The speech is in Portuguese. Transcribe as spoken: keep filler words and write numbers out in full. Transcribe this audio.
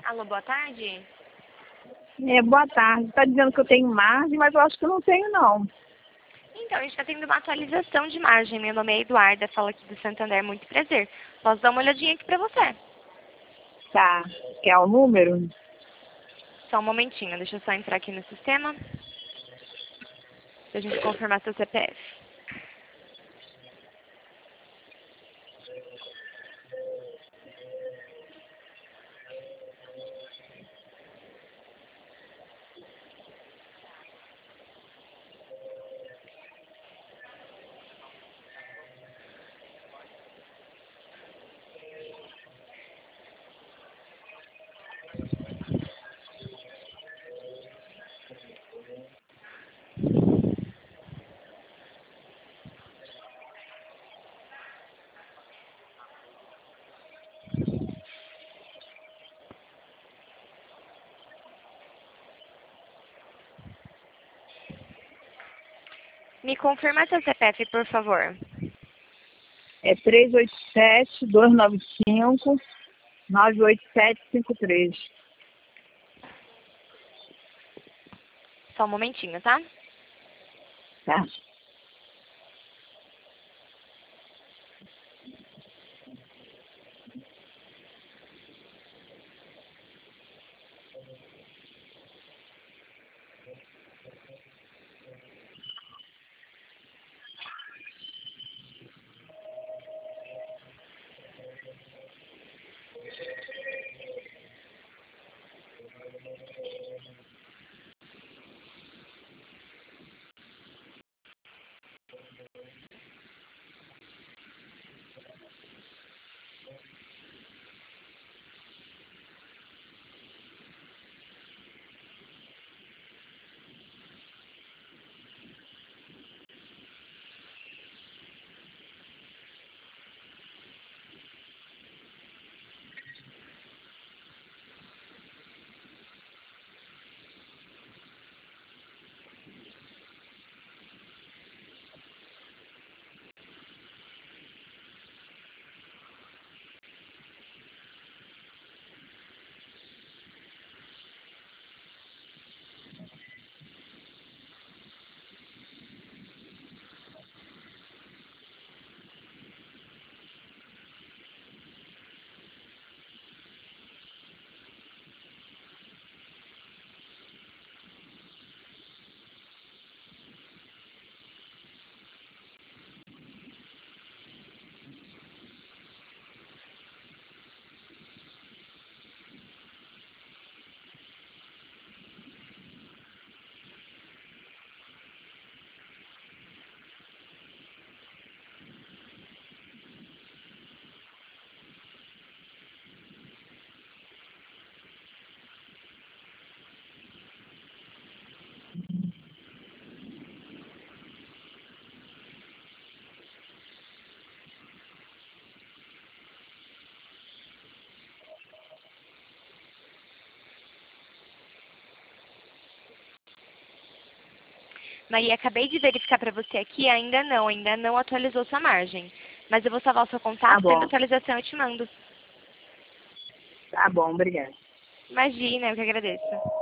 Alô, boa tarde? É, boa tarde. Está dizendo que eu tenho margem, mas eu acho que eu não tenho, não. Então, a gente está tendo uma atualização de margem. Meu nome é Eduarda, falo aqui do Santander, muito prazer. Posso dar uma olhadinha aqui para você? Tá. Quer o número? Só um momentinho, deixa eu só entrar aqui no sistema. Pra gente confirmar seu C P F. Me confirma seu C P F, por favor. É três oito sete, dois nove cinco, nove oito sete cinco três. Só um momentinho, tá? Tá. Maria, acabei de verificar para você aqui, ainda não, ainda não atualizou sua margem. Mas eu vou salvar o seu Tá contato, tendo bom. atualização eu te mando. Tá bom, obrigada. Imagina, eu que agradeço.